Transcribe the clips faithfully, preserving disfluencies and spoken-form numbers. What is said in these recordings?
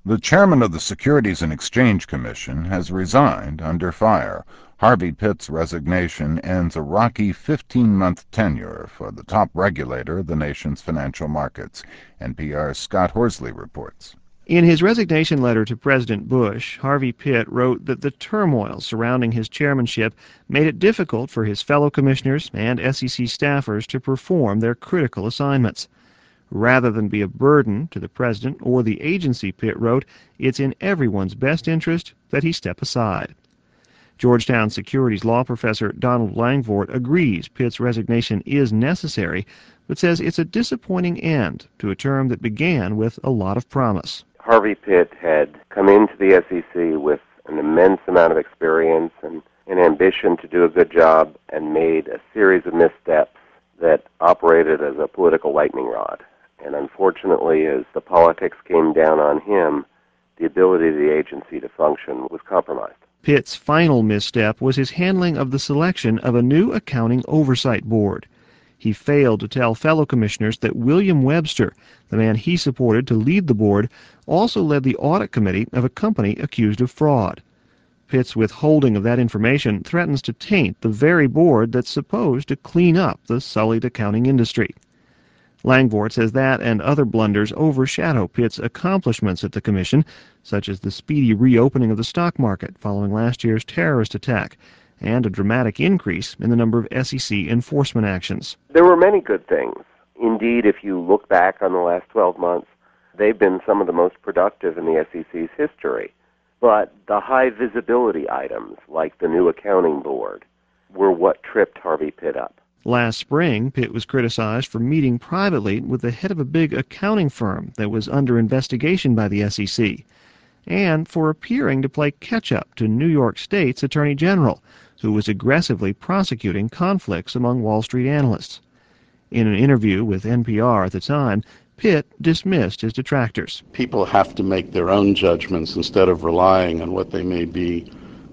The chairman of the Securities and Exchange Commission has resigned under fire. Harvey Pitt's resignation ends a rocky fifteen-month tenure for the top regulator of the nation's financial markets. N P R's Scott Horsley reports. In his resignation letter to President Bush, Harvey Pitt wrote that the turmoil surrounding his chairmanship made it difficult for his fellow commissioners and S E C staffers to perform their critical assignments. Rather than be a burden to the president or the agency, Pitt wrote, it's in everyone's best interest that he step aside. Georgetown securities law professor Donald Langford agrees Pitt's resignation is necessary, but says it's a disappointing end to a term that began with a lot of promise. Harvey Pitt had come into the S E C with an immense amount of experience and an ambition to do a good job, and made a series of missteps that operated as a political lightning rod. And unfortunately, as the politics came down on him, the ability of the agency to function was compromised. Pitt's final misstep was his handling of the selection of a new accounting oversight board. He failed to tell fellow commissioners that William Webster, the man he supported to lead the board, also led the audit committee of a company accused of fraud. Pitt's withholding of that information threatens to taint the very board that's supposed to clean up the sullied accounting industry. Langford says that and other blunders overshadow Pitt's accomplishments at the Commission, such as the speedy reopening of the stock market following last year's terrorist attack, and a dramatic increase in the number of S E C enforcement actions. There were many good things. Indeed, if you look back on the last twelve months, they've been some of the most productive in the S E C's history. But the high visibility items, like the new accounting board, were what tripped Harvey Pitt up. Last spring, Pitt was criticized for meeting privately with the head of a big accounting firm that was under investigation by the S E C, and for appearing to play catch-up to New York State's Attorney General, who was aggressively prosecuting conflicts among Wall Street analysts. In an interview with N P R at the time, Pitt dismissed his detractors. People have to make their own judgments instead of relying on what they may be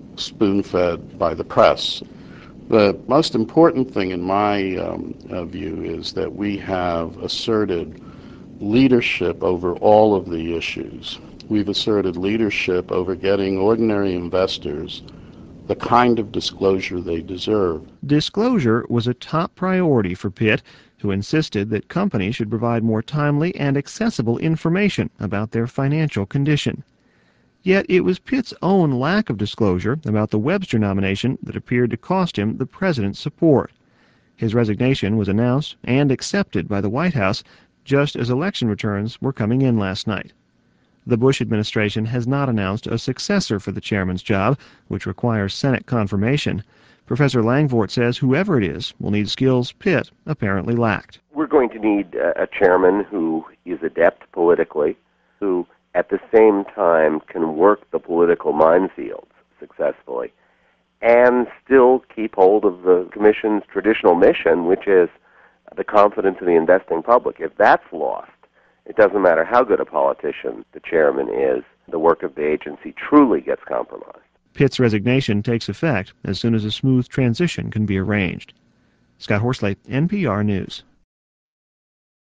spoon-fed by the press. The most important thing in my um, uh, view is that we have asserted leadership over all of the issues. We've asserted leadership over getting ordinary investors the kind of disclosure they deserve. Disclosure was a top priority for Pitt, who insisted that companies should provide more timely and accessible information about their financial condition. Yet it was Pitt's own lack of disclosure about the Webster nomination that appeared to cost him the president's support. His resignation was announced and accepted by the White House just as election returns were coming in last night. The Bush administration has not announced a successor for the chairman's job, which requires Senate confirmation. Professor Langford says whoever it is will need skills Pitt apparently lacked. We're going to need a chairman who is adept politically, who at the same time can work the political minefields successfully, and still keep hold of the Commission's traditional mission, which is the confidence of the investing public. If that's lost, it doesn't matter how good a politician the chairman is, the work of the agency truly gets compromised. Pitt's resignation takes effect as soon as a smooth transition can be arranged. Scott Horsley, N P R News.